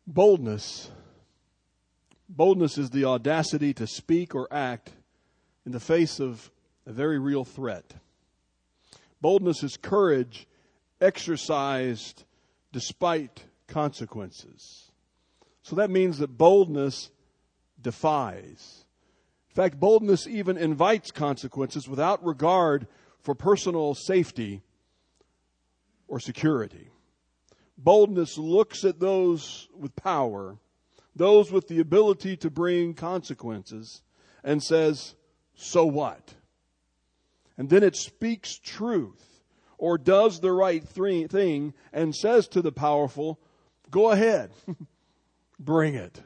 Boldness. Boldness is the audacity to speak or act in the face of a very real threat. Boldness is courage exercised despite consequences. So that means that boldness defies. In fact, boldness even invites consequences without regard for personal safety or security. Boldness looks at those with power, those with the ability to bring consequences, and says, so what? And then it speaks truth or does the right thing and says to the powerful, go ahead, bring it.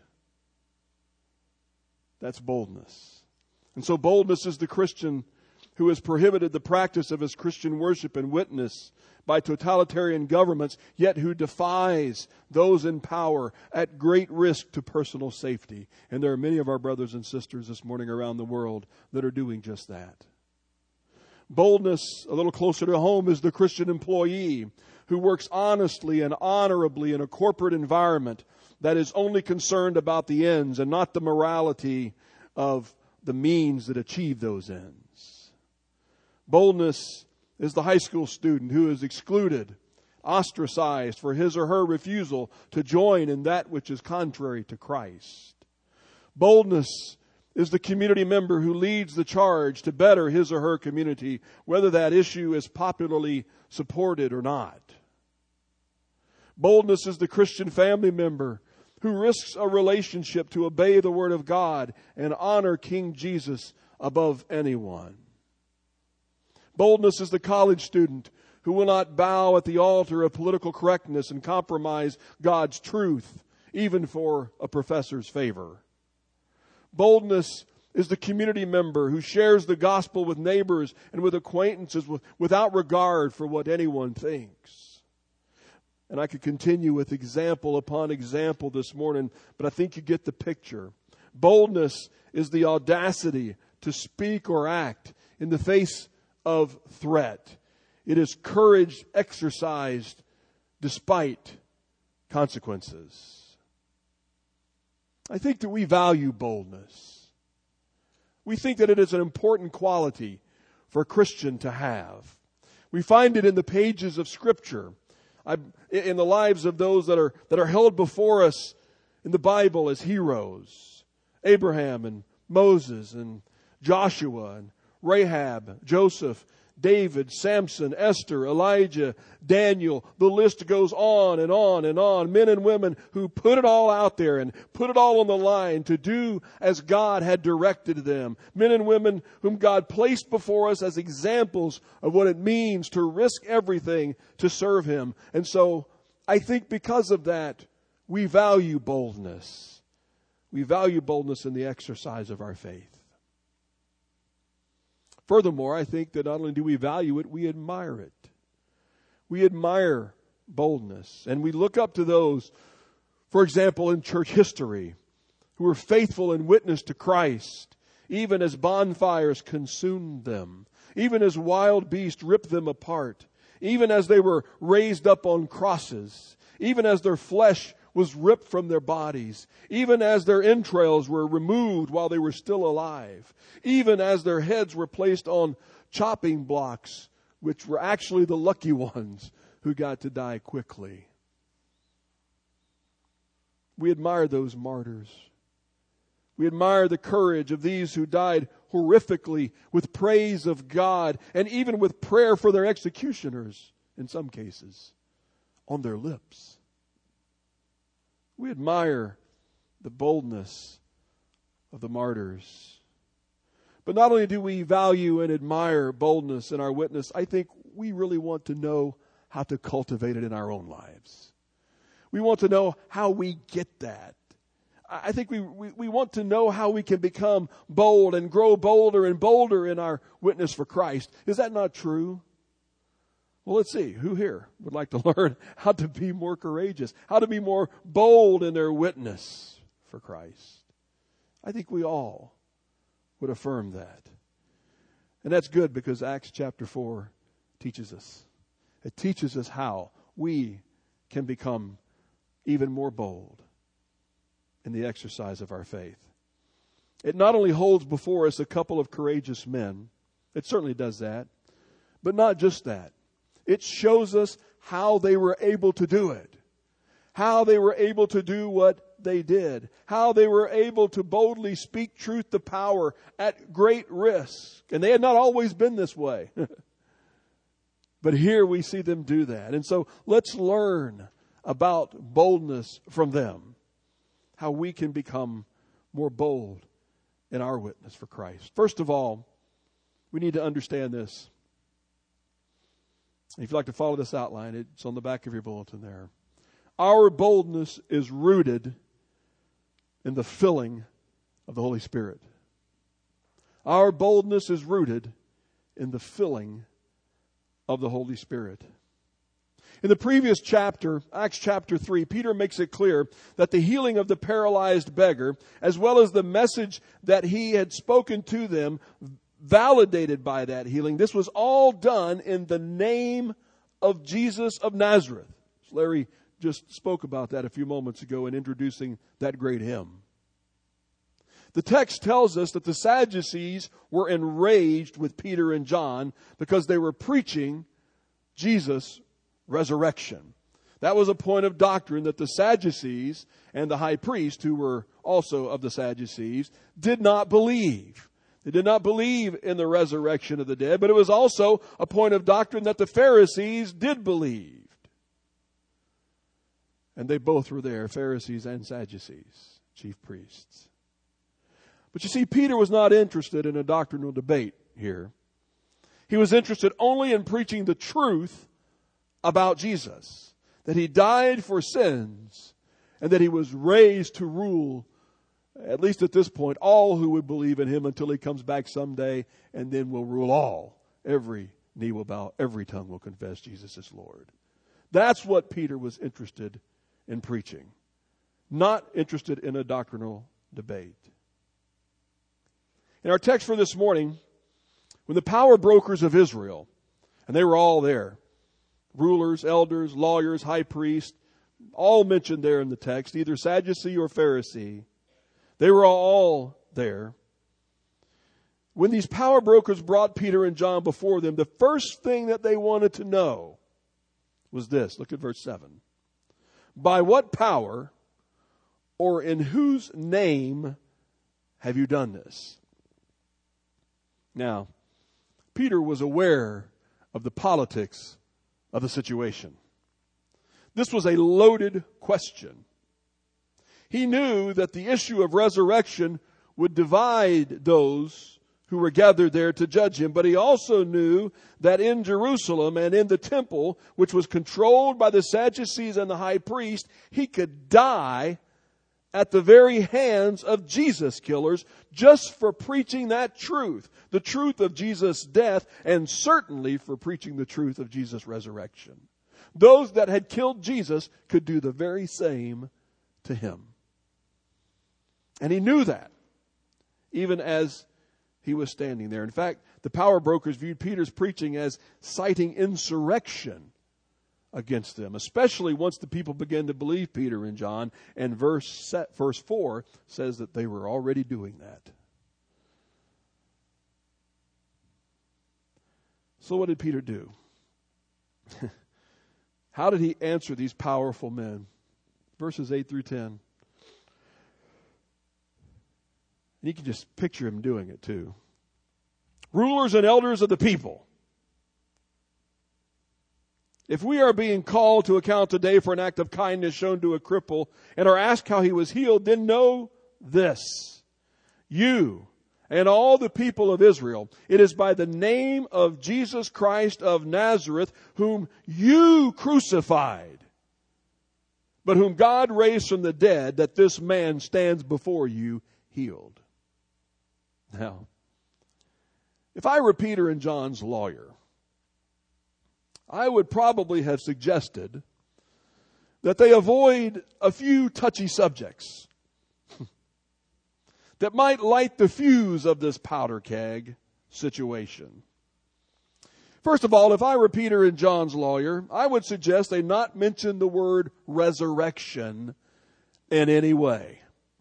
That's boldness. And so boldness is the Christian who has prohibited the practice of his Christian worship and witness by totalitarian governments, yet who defies those in power at great risk to personal safety. And there are many of our brothers and sisters this morning around the world that are doing just that. Boldness, a little closer to home, is the Christian employee who works honestly and honorably in a corporate environment that is only concerned about the ends and not the morality of the means that achieve those ends. Boldness is the high school student who is excluded, ostracized for his or her refusal to join in that which is contrary to Christ. Boldness is the community member who leads the charge to better his or her community, whether that issue is popularly supported or not. Boldness is the Christian family member who risks a relationship to obey the Word of God and honor King Jesus above anyone. Boldness is the college student who will not bow at the altar of political correctness and compromise God's truth, even for a professor's favor. Boldness is the community member who shares the gospel with neighbors and with acquaintances without regard for what anyone thinks. And I could continue with example upon example this morning, but I think you get the picture. Boldness is the audacity to speak or act in the face of threat. It is courage exercised despite consequences. I think that we value boldness. We think that it is an important quality for a Christian to have. We find it in the pages of Scripture, in the lives of those that are held before us in the Bible as heroes. Abraham and Moses and Joshua and Rahab, Joseph, David, Samson, Esther, Elijah, Daniel. The list goes on and on and on. Men and women who put it all out there and put it all on the line to do as God had directed them. Men and women whom God placed before us as examples of what it means to risk everything to serve Him. And so I think because of that, we value boldness. We value boldness in the exercise of our faith. Furthermore, I think that not only do we value it, we admire it. We admire boldness. And we look up to those, for example, in church history, who were faithful in witness to Christ, even as bonfires consumed them, even as wild beasts ripped them apart, even as they were raised up on crosses, even as their flesh was ripped from their bodies, even as their entrails were removed while they were still alive, even as their heads were placed on chopping blocks, which were actually the lucky ones who got to die quickly. We admire those martyrs. We admire the courage of these who died horrifically with praise of God and even with prayer for their executioners, in some cases, on their lips. We admire the boldness of the martyrs. But not only do we value and admire boldness in our witness, I think we really want to know how to cultivate it in our own lives. We want to know how we get that. I think we want to know how we can become bold and grow bolder and bolder in our witness for Christ. Is that not true? Well, let's see. Who here would like to learn how to be more courageous, how to be more bold in their witness for Christ? I think we all would affirm that. And that's good because Acts chapter 4 teaches us. It teaches us how we can become even more bold in the exercise of our faith. It not only holds before us a couple of courageous men, it certainly does that, but not just that. It shows us how they were able to do it, how they were able to do what they did, how they were able to boldly speak truth to power at great risk. And they had not always been this way. But here we see them do that. And so let's learn about boldness from them, how we can become more bold in our witness for Christ. First of all, we need to understand this. If you'd like to follow this outline, it's on the back of your bulletin there. Our boldness is rooted in the filling of the Holy Spirit. Our boldness is rooted in the filling of the Holy Spirit. In the previous chapter, Acts chapter 3, Peter makes it clear that the healing of the paralyzed beggar, as well as the message that he had spoken to them, validated by that healing, this was all done in the name of Jesus of Nazareth. Larry just spoke about that a few moments ago in introducing that great hymn. The text tells us that the Sadducees were enraged with Peter and John because they were preaching Jesus' resurrection. That was a point of doctrine that the Sadducees and the high priest, who were also of the Sadducees, did not believe. They did not believe in the resurrection of the dead, but it was also a point of doctrine that the Pharisees did believe. And they both were there, Pharisees and Sadducees, chief priests. But you see, Peter was not interested in a doctrinal debate here. He was interested only in preaching the truth about Jesus, that he died for sins and that he was raised to rule, at least at this point, all who would believe in him until he comes back someday and then will rule all. Every knee will bow, every tongue will confess Jesus is Lord. That's what Peter was interested in preaching, not interested in a doctrinal debate. In our text for this morning, when the power brokers of Israel, and they were all there, rulers, elders, lawyers, high priests, all mentioned there in the text, either Sadducee or Pharisee, they were all there. When these power brokers brought Peter and John before them, the first thing that they wanted to know was this. Look at verse 7. By what power or in whose name have you done this? Now, Peter was aware of the politics of the situation. This was a loaded question. He knew that the issue of resurrection would divide those who were gathered there to judge him, but he also knew that in Jerusalem and in the temple, which was controlled by the Sadducees and the high priest, he could die at the very hands of Jesus killers just for preaching that truth, the truth of Jesus' death, and certainly for preaching the truth of Jesus' resurrection. Those that had killed Jesus could do the very same to him. And he knew that, even as he was standing there. In fact, the power brokers viewed Peter's preaching as citing insurrection against them, especially once the people began to believe Peter and John. And verse 4 says that they were already doing that. So what did Peter do? How did he answer these powerful men? Verses 8 through 10. And you can just picture him doing it too. Rulers and elders of the people, if we are being called to account today for an act of kindness shown to a cripple and are asked how he was healed, then know this. You and all the people of Israel, it is by the name of Jesus Christ of Nazareth, whom you crucified, but whom God raised from the dead, that this man stands before you healed. Now, if I were Peter and John's lawyer, I would probably have suggested that they avoid a few touchy subjects that might light the fuse of this powder keg situation. First of all, if I were Peter and John's lawyer, I would suggest they not mention the word resurrection in any way.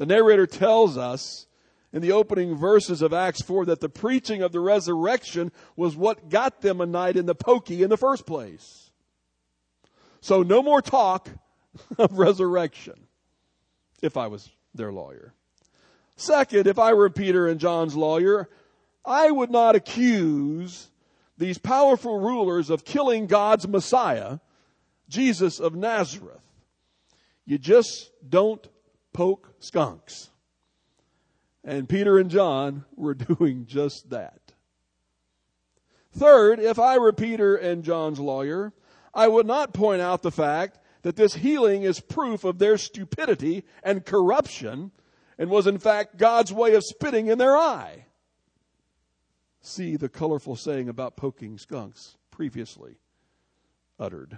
The narrator tells us in the opening verses of Acts 4 that the preaching of the resurrection was what got them a night in the pokey in the first place. So no more talk of resurrection, if I was their lawyer. Second, if I were Peter and John's lawyer, I would not accuse these powerful rulers of killing God's Messiah, Jesus of Nazareth. You just don't poke skunks. And Peter and John were doing just that. Third, if I were Peter and John's lawyer, I would not point out the fact that this healing is proof of their stupidity and corruption and was in fact God's way of spitting in their eye. See the colorful saying about poking skunks previously uttered.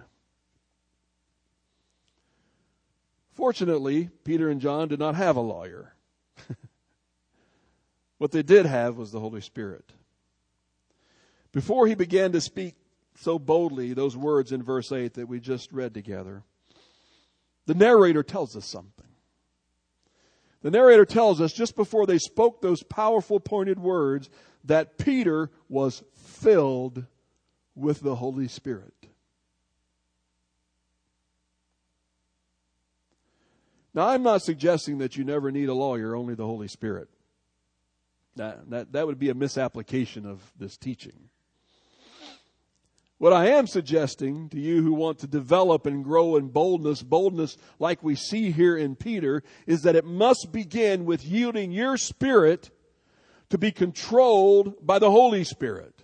Fortunately, Peter and John did not have a lawyer. What they did have was the Holy Spirit. Before he began to speak so boldly those words in verse 8 that we just read together, the narrator tells us something. The narrator tells us just before they spoke those powerful pointed words that Peter was filled with the Holy Spirit. Now, I'm not suggesting that you never need a lawyer, only the Holy Spirit. That would be a misapplication of this teaching. What I am suggesting to you who want to develop and grow in boldness like we see here in Peter, is that it must begin with yielding your spirit to be controlled by the Holy Spirit.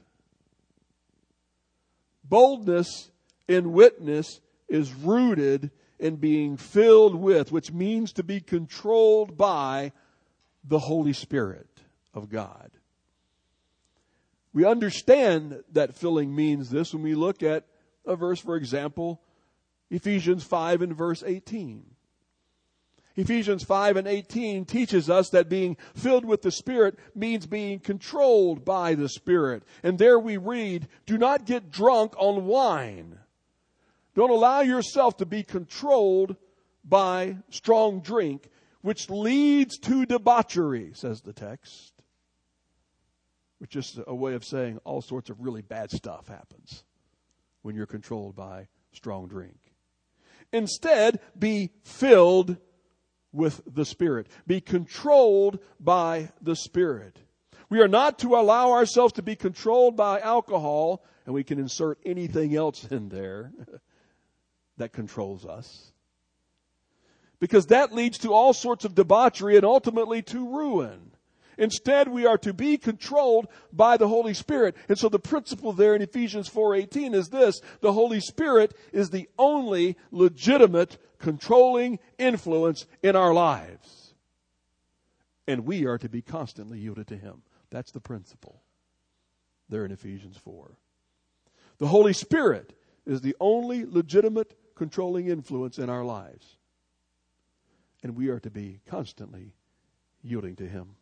Boldness in witness is rooted in being filled with, which means to be controlled by the Holy Spirit of God. We understand that filling means this when we look at a verse, for example, Ephesians 5 and verse 18. Ephesians 5 and 18 teaches us that being filled with the Spirit means being controlled by the Spirit. And there we read, do not get drunk on wine. Don't allow yourself to be controlled by strong drink, which leads to debauchery, says the text. Which is a way of saying all sorts of really bad stuff happens when you're controlled by strong drink. Instead, be filled with the Spirit. Be controlled by the Spirit. We are not to allow ourselves to be controlled by alcohol, and we can insert anything else in there that controls us. Because that leads to all sorts of debauchery and ultimately to ruin. Instead, we are to be controlled by the Holy Spirit. And so the principle there in Ephesians 4:18 is this: the Holy Spirit is the only legitimate controlling influence in our lives. And we are to be constantly yielded to Him. That's the principle there in Ephesians 4. The Holy Spirit is the only legitimate controlling influence in our lives. And we are to be constantly yielding to Him.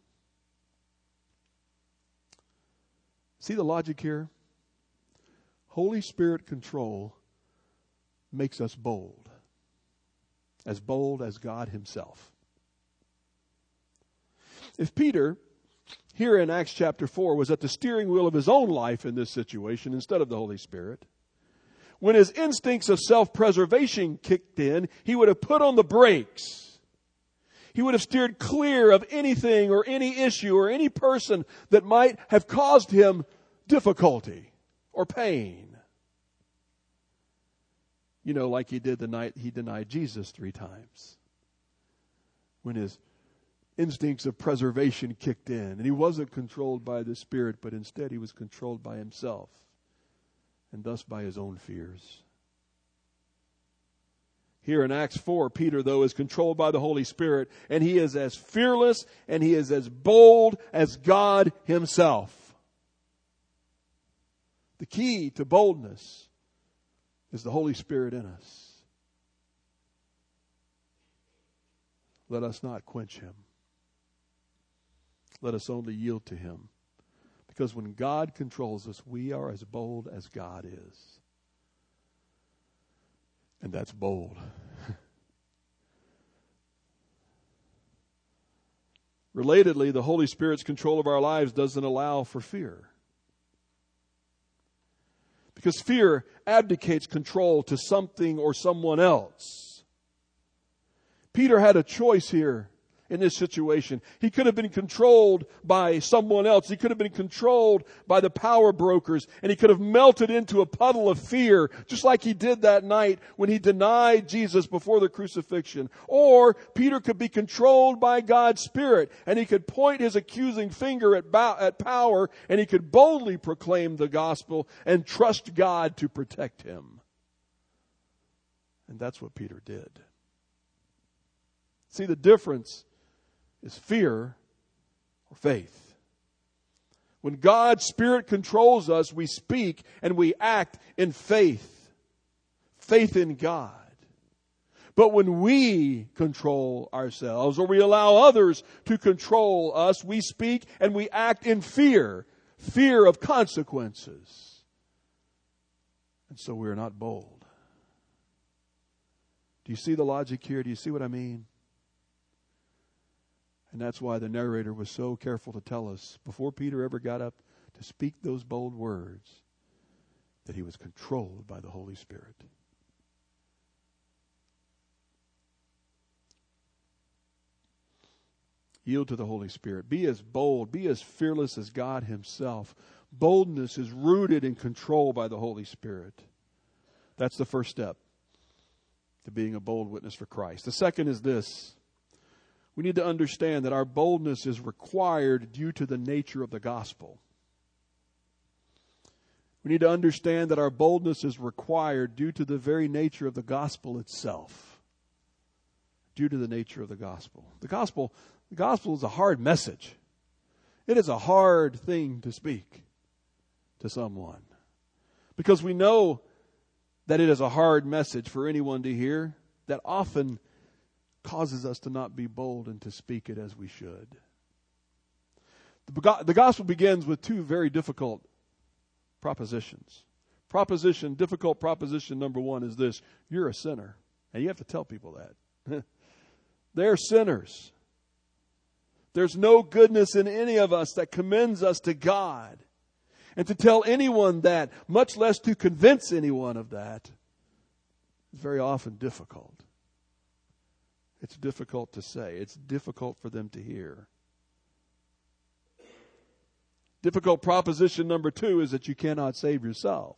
See the logic here? Holy Spirit control makes us bold as God Himself. If Peter, here in Acts chapter 4, was at the steering wheel of his own life in this situation instead of the Holy Spirit, when his instincts of self-preservation kicked in, he would have put on the brakes. He would have steered clear of anything or any issue or any person that might have caused him difficulty or pain. You know, like he did the night he denied Jesus 3 times. When his instincts of preservation kicked in. And he wasn't controlled by the Spirit, but instead he was controlled by himself. And thus by his own fears. Here in Acts 4, Peter, though, is controlled by the Holy Spirit, and he is as fearless and he is as bold as God Himself. The key to boldness is the Holy Spirit in us. Let us not quench Him. Let us only yield to Him. Because when God controls us, we are as bold as God is. And that's bold. Relatedly, the Holy Spirit's control of our lives doesn't allow for fear. Because fear abdicates control to something or someone else. Peter had a choice here in this situation. He could have been controlled by someone else. He could have been controlled by the power brokers, and he could have melted into a puddle of fear, just like he did that night when he denied Jesus before the crucifixion. Or Peter could be controlled by God's Spirit, and he could point his accusing finger at power, and he could boldly proclaim the gospel and trust God to protect him. And that's what Peter did. See, the difference is fear or faith. When God's Spirit controls us, we speak and we act in faith. Faith in God. But when we control ourselves or we allow others to control us, we speak and we act in fear. Fear of consequences. And so we are not bold. Do you see the logic here? Do you see what I mean? And that's why the narrator was so careful to tell us, before Peter ever got up to speak those bold words, that he was controlled by the Holy Spirit. Yield to the Holy Spirit. Be as bold, be as fearless as God Himself. Boldness is rooted in control by the Holy Spirit. That's the first step to being a bold witness for Christ. The second is this. We need to understand that our boldness is required due to the nature of the gospel. We need to understand that our boldness is required due to the very nature of the gospel itself. Due to the nature of the gospel. The gospel is a hard message. It is a hard thing to speak to someone. Because we know that it is a hard message for anyone to hear, that often causes us to not be bold and to speak it as we should. The gospel begins with two very difficult propositions. Difficult proposition number one is this: you're a sinner. And you have to tell people that. They're sinners. There's no goodness in any of us that commends us to God. And to tell anyone that, much less to convince anyone of that, is very often difficult. It's difficult to say. It's difficult for them to hear. Difficult proposition number two is that you cannot save yourself.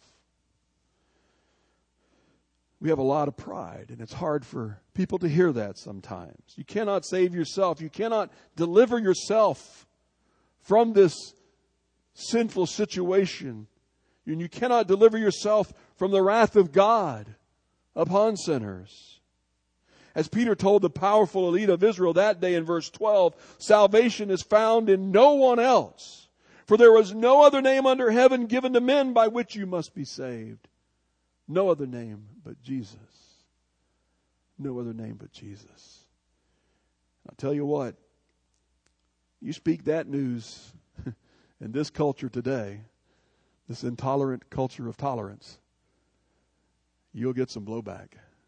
We have a lot of pride, and it's hard for people to hear that sometimes. You cannot save yourself. You cannot deliver yourself from this sinful situation. And you cannot deliver yourself from the wrath of God upon sinners. As Peter told the powerful elite of Israel that day in verse 12, salvation is found in no one else. For there is no other name under heaven given to men by which you must be saved. No other name but Jesus. No other name but Jesus. I'll tell you what, you speak that news in this culture today, this intolerant culture of tolerance, you'll get some blowback.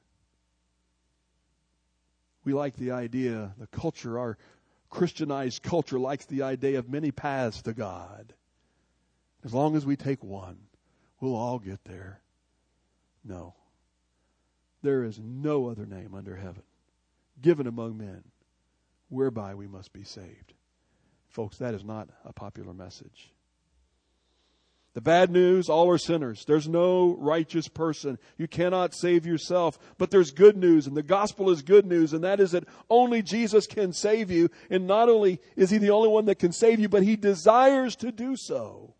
We like the idea, the culture, our Christianized culture likes the idea of many paths to God. As long as we take one, we'll all get there. No. There is no other name under heaven given among men whereby we must be saved. Folks, that is not a popular message. The bad news, all are sinners. There's no righteous person. You cannot save yourself. But there's good news, and the gospel is good news, and that is that only Jesus can save you. And not only is He the only one that can save you, but He desires to do so.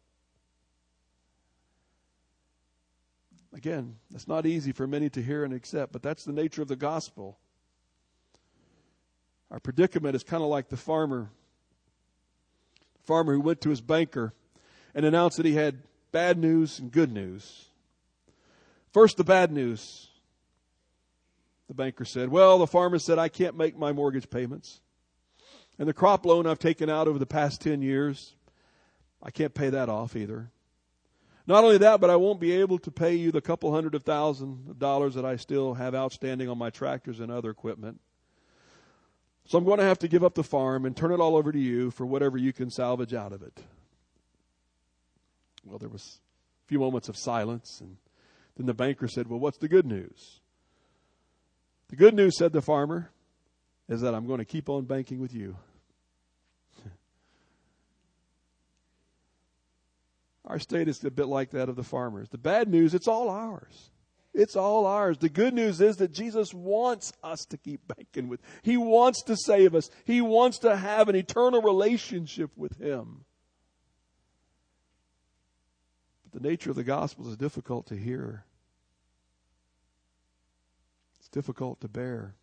Again, it's not easy for many to hear and accept, but that's the nature of the gospel. Our predicament is kind of like the farmer who went to his banker and announced that he had bad news and good news. First, the bad news. The banker said, well, the farmer said, I can't make my mortgage payments. And the crop loan I've taken out over the past 10 years, I can't pay that off either. Not only that, but I won't be able to pay you the couple $100,000 that I still have outstanding on my tractors and other equipment. So I'm going to have to give up the farm and turn it all over to you for whatever you can salvage out of it. Well, there was a few moments of silence, and then the banker said, well, what's the good news? The good news, said the farmer, is that I'm going to keep on banking with you. Our state is a bit like that of the farmers. The bad news, it's all ours. It's all ours. The good news is that Jesus wants us to keep banking with. He wants to save us. He wants to have an eternal relationship with Him. But the nature of the gospel is difficult to hear. It's difficult to bear.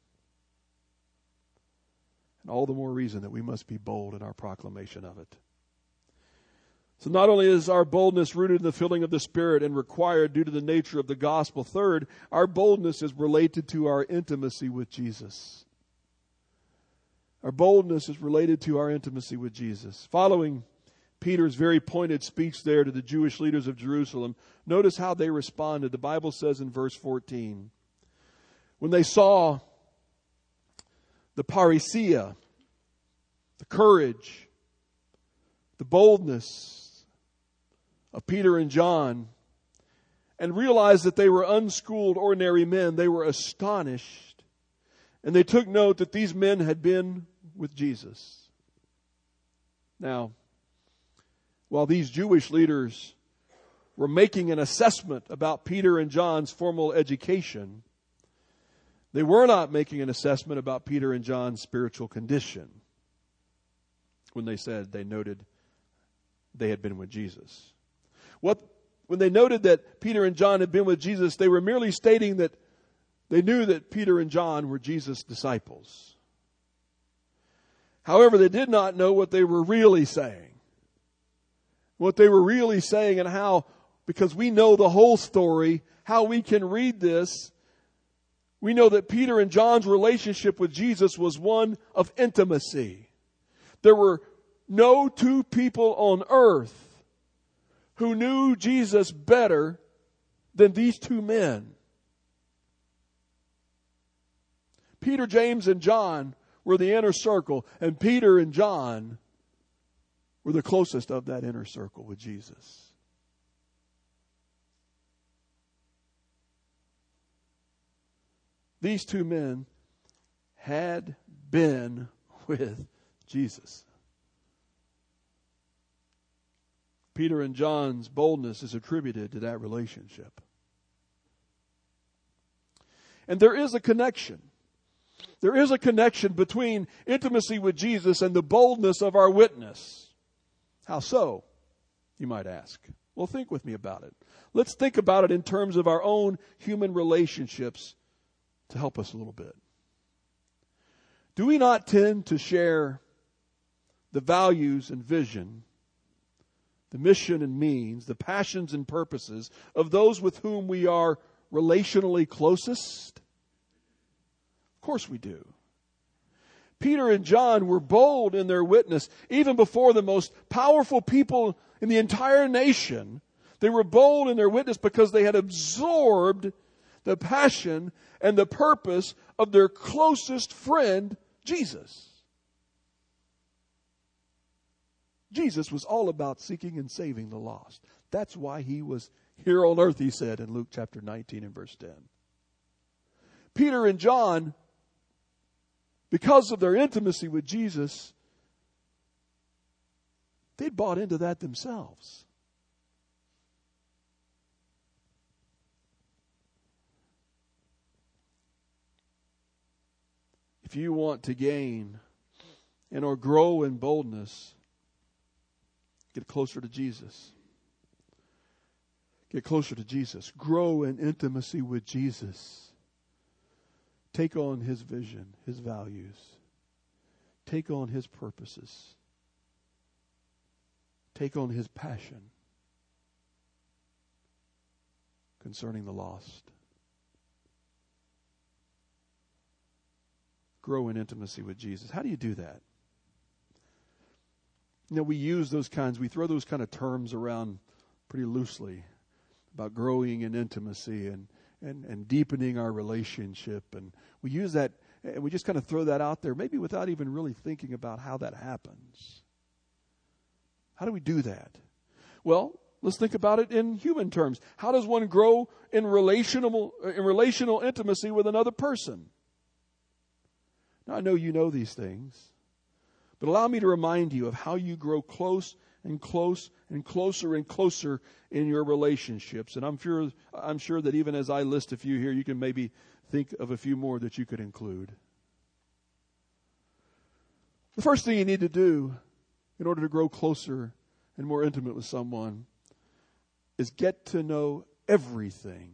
And all the more reason that we must be bold in our proclamation of it. So not only is our boldness rooted in the filling of the Spirit and required due to the nature of the gospel, third, our boldness is related to our intimacy with Jesus. Our boldness is related to our intimacy with Jesus. Following Peter's very pointed speech there to the Jewish leaders of Jerusalem, notice how they responded. The Bible says in verse 14, when they saw the parousia, the courage, the boldness of Peter and John, and realized that they were unschooled, ordinary men, they were astonished. And they took note that these men had been with Jesus. Now, while these Jewish leaders were making an assessment about Peter and John's formal education, they were not making an assessment about Peter and John's spiritual condition when they said they noted they had been with Jesus. When they noted that Peter and John had been with Jesus, they were merely stating that they knew that Peter and John were Jesus' disciples. However, they did not know what they were really saying. What they were really saying and how, because we know the whole story, how we can read this, we know that Peter and John's relationship with Jesus was one of intimacy. There were no two people on earth who knew Jesus better than these two men. Peter, James, and John were the inner circle, and Peter and John were the closest of that inner circle with Jesus. These two men had been with Jesus. Peter and John's boldness is attributed to that relationship. And there is a connection. There is a connection between intimacy with Jesus and the boldness of our witness. How so, you might ask? Well, think with me about it. Let's think about it in terms of our own human relationships to help us a little bit. Do we not tend to share the values and vision, the mission and means, the passions and purposes of those with whom we are relationally closest? Of course we do. Peter and John were bold in their witness, even before the most powerful people in the entire nation. They were bold in their witness because they had absorbed the passion and the purpose of their closest friend, Jesus. Jesus was all about seeking and saving the lost. That's why He was here on earth, He said in Luke chapter 19 and verse 10. Peter and John, because of their intimacy with Jesus, they'd bought into that themselves. If you want to gain and or grow in boldness, get closer to Jesus. Get closer to Jesus. Grow in intimacy with Jesus. Take on His vision, His values. Take on His purposes. Take on His passion concerning the lost. Grow in intimacy with Jesus. How do you do that? You know, we throw those kind of terms around pretty loosely about growing in intimacy and deepening our relationship. And we use that And we just kind of throw that out there, maybe without even really thinking about how that happens. How do we do that? Well, let's think about it in human terms. How does one grow in relational intimacy with another person? Now, I know you know these things, but allow me to remind you of how you grow close and close and closer and closer in your relationships. And I'm sure that even as I list a few here, you can maybe think of a few more that you could include. The first thing you need to do in order to grow closer and more intimate with someone is get to know everything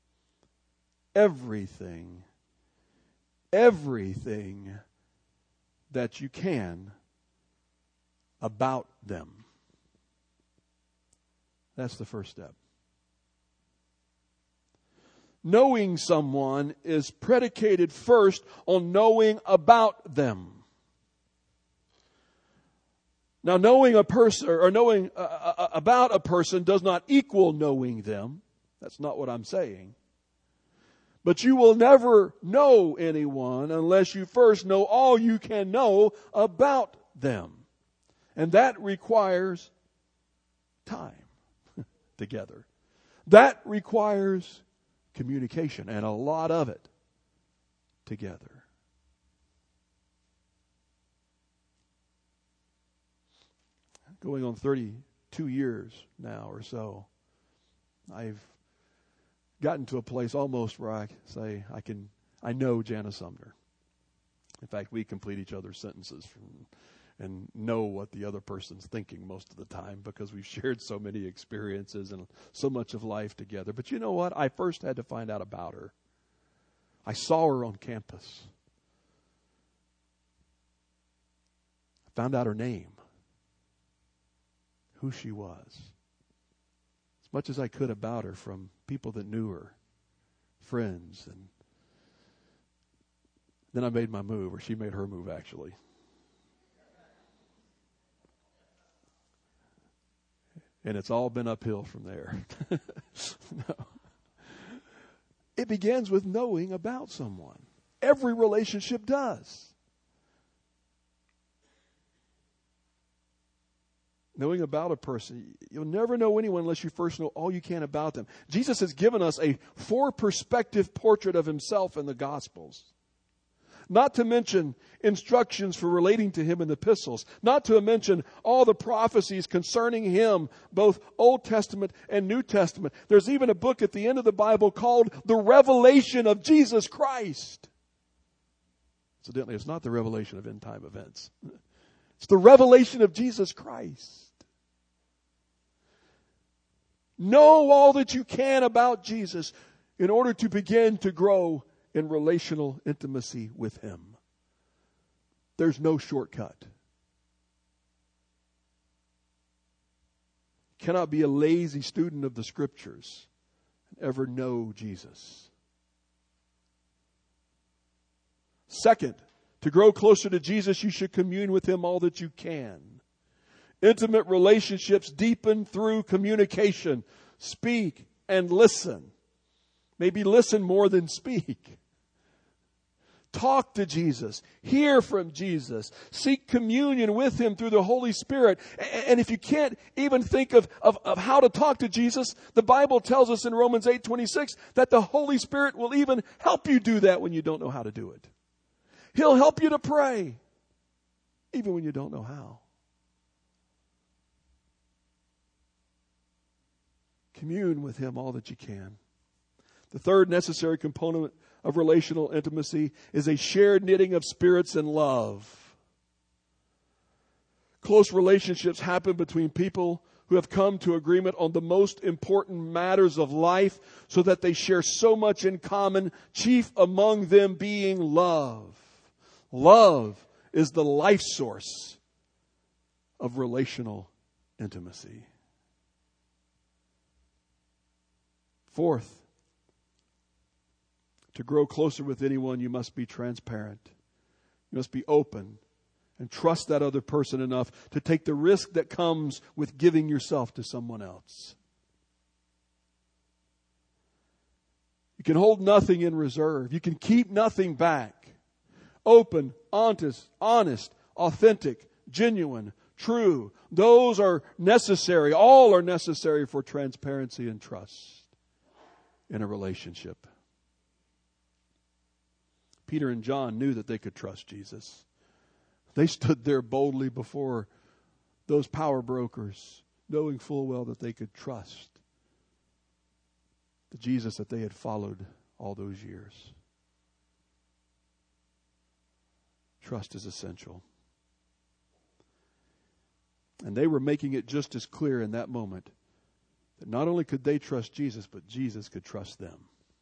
that you can about them. That's the first step. Knowing someone is predicated first on knowing about them. Now, knowing a person or knowing about a person does not equal knowing them. That's not what I'm saying. But you will never know anyone unless you first know all you can know about them. And that requires time together. That requires communication, and a lot of it together. Going on 32 years now or so, I've gotten to a place almost where I say I know Janice Sumner. In fact, we complete each other's sentences and know what the other person's thinking most of the time because we've shared so many experiences and so much of life together. But you know what? I first had to find out about her. I saw her on campus. I found out her name, who she was, as much as I could about her from people that knew her, friends. And then I made my move, or she made her move actually. And it's all been uphill from there. No. It begins with knowing about someone. Every relationship does. Knowing about a person. You'll never know anyone unless you first know all you can about them. Jesus has given us a four-perspective portrait of himself in the Gospels. Not to mention instructions for relating to him in the epistles. Not to mention all the prophecies concerning him, both Old Testament and New Testament. There's even a book at the end of the Bible called The Revelation of Jesus Christ. Incidentally, it's not the revelation of end-time events. It's the revelation of Jesus Christ. Know all that you can about Jesus in order to begin to grow in relational intimacy with him. There's no shortcut. You cannot be a lazy student of the Scriptures and ever know Jesus. Second, to grow closer to Jesus, you should commune with him all that you can. Intimate relationships deepen through communication. Speak and listen. Maybe listen more than speak. Talk to Jesus. Hear from Jesus. Seek communion with him through the Holy Spirit. And if you can't even think of how to talk to Jesus, the Bible tells us in Romans 8:26 that the Holy Spirit will even help you do that when you don't know how to do it. He'll help you to pray, even when you don't know how. Commune with him all that you can. The third necessary component of relational intimacy is a shared knitting of spirits and love. Close relationships happen between people who have come to agreement on the most important matters of life so that they share so much in common, chief among them being love. Love is the life source of relational intimacy. Fourth, to grow closer with anyone, you must be transparent. You must be open and trust that other person enough to take the risk that comes with giving yourself to someone else. You can hold nothing in reserve. You can keep nothing back. open, honest, authentic, genuine, true. Those are necessary. All are necessary for transparency and trust in a relationship. Peter and John knew that they could trust Jesus. They stood there boldly before those power brokers, knowing full well that they could trust the Jesus that they had followed all those years. Trust is essential. And they were making it just as clear in that moment that not only could they trust Jesus, but Jesus could trust them.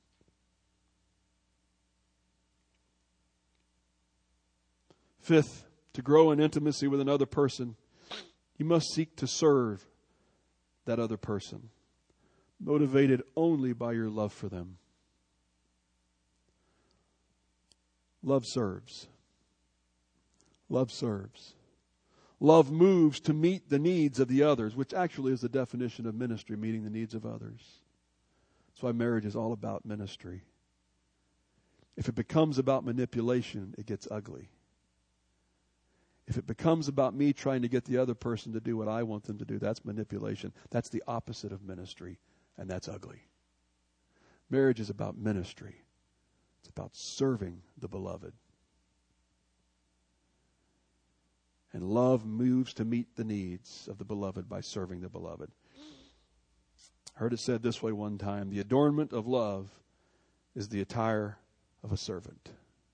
Fifth, to grow in intimacy with another person, you must seek to serve that other person, motivated only by your love for them. Love serves. Love serves. Love moves to meet the needs of the others, which actually is the definition of ministry, meeting the needs of others. That's why marriage is all about ministry. If it becomes about manipulation, it gets ugly. If it becomes about me trying to get the other person to do what I want them to do, that's manipulation. That's the opposite of ministry, and that's ugly. Marriage is about ministry. It's about serving the beloved. And love moves to meet the needs of the beloved by serving the beloved. I heard it said this way one time: the adornment of love is the attire of a servant.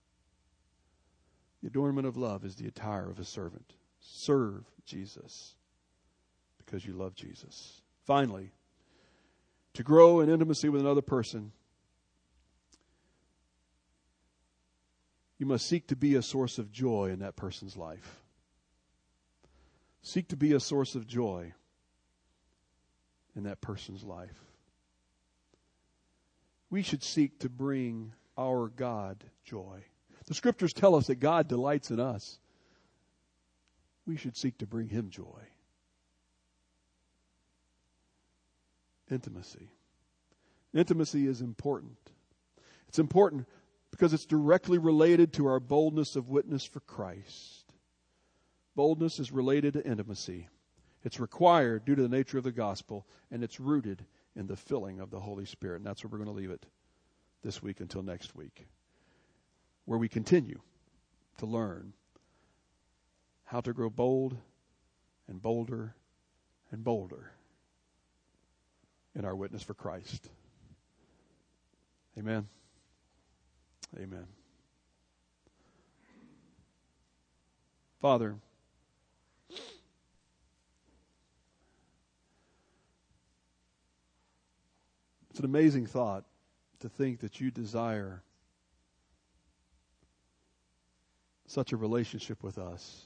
The adornment of love is the attire of a servant. Serve Jesus because you love Jesus. Finally, to grow in intimacy with another person, you must seek to be a source of joy in that person's life. Seek to be a source of joy in that person's life. We should seek to bring our God joy. The Scriptures tell us that God delights in us. We should seek to bring Him joy. Intimacy. Intimacy is important. It's important because it's directly related to our boldness of witness for Christ. Boldness is related to intimacy. It's required due to the nature of the gospel, and it's rooted in the filling of the Holy Spirit. And that's where we're going to leave it this week until next week, where we continue to learn how to grow bold and bolder and bolder in our witness for Christ. Amen. Amen. Father, it's an amazing thought to think that you desire such a relationship with us.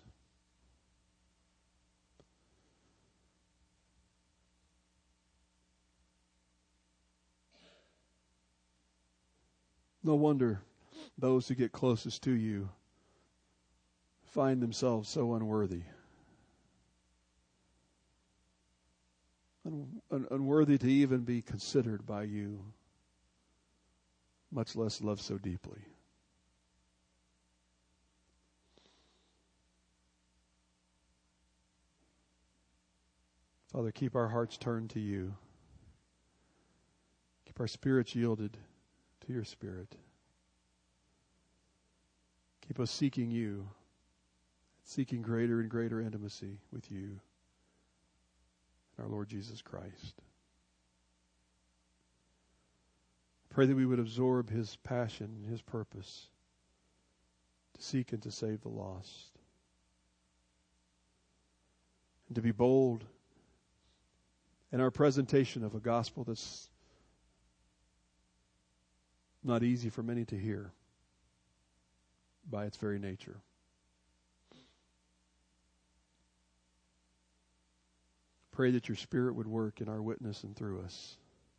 No wonder those who get closest to you find themselves so unworthy. Unworthy to even be considered by you, much less loved so deeply. Father, keep our hearts turned to you. Keep our spirits yielded to your Spirit. Keep us seeking you, seeking greater and greater intimacy with you, our Lord Jesus Christ. Pray that we would absorb His passion and His purpose to seek and to save the lost, and to be bold in our presentation of a gospel that's not easy for many to hear by its very nature. Pray that your Spirit would work in our witness and through us.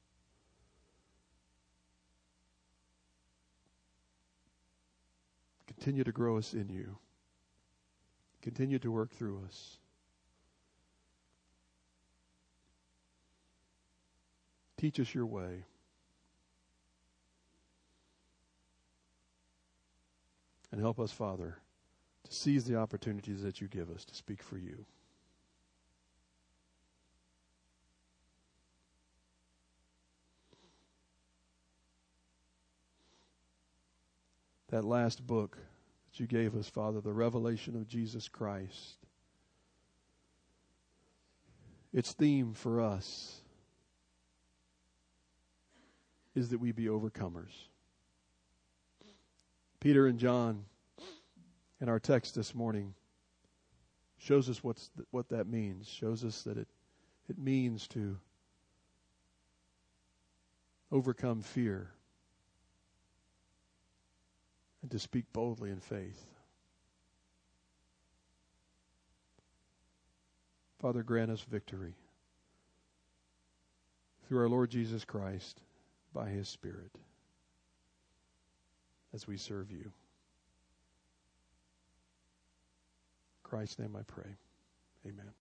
Continue to grow us in you. Continue to work through us. Teach us your way. And help us, Father, to seize the opportunities that you give us to speak for you. That last book that you gave us, Father, the revelation of Jesus Christ, its theme for us is that we be overcomers. Peter and John, in our text this morning, shows us what that means. Shows us that it means to overcome fear and to speak boldly in faith. Father, grant us victory through our Lord Jesus Christ by His Spirit as we serve you. In Christ's name I pray. Amen.